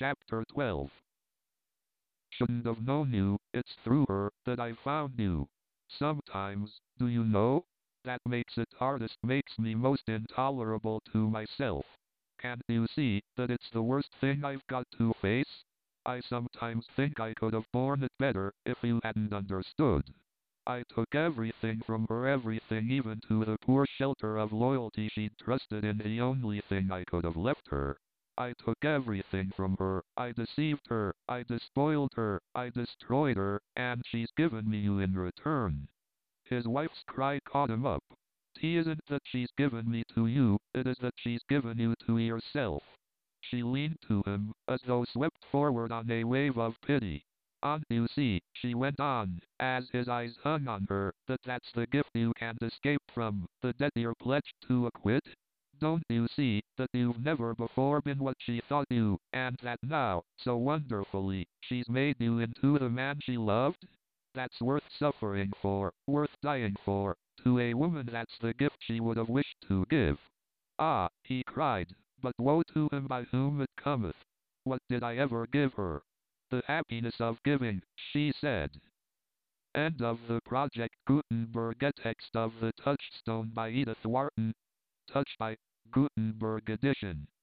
Chapter 12. Shouldn't have known you, it's through her that I found you. Sometimes, do you know? That makes it hardest, makes me most intolerable to myself. Can't you see that it's the worst thing I've got to face? I sometimes think I could have borne it better if you hadn't understood. I took everything from her, everything, even to the poor shelter of loyalty she'd trusted in, the only thing I could have left her. I took everything from her, I deceived her, I despoiled her, I destroyed her, and she's given me you in return. His wife's cry caught him up. It isn't that she's given me to you, it is that she's given you to yourself. She leaned to him, as though swept forward on a wave of pity. "And you see," she went on, as his eyes hung on her, "that that's the gift you can't escape from, the debt you're pledged to acquit? Don't you see that you've never before been what she thought you, and that now, so wonderfully, she's made you into the man she loved? That's worth suffering for, worth dying for. To a woman that's the gift she would have wished to give." "Ah," he cried, "but woe to him by whom it cometh. What did I ever give her?" "The happiness of giving," she said. End of the Project Gutenberg. Text of the Touchstone by Edith Wharton. Touched by Gutenberg Edition.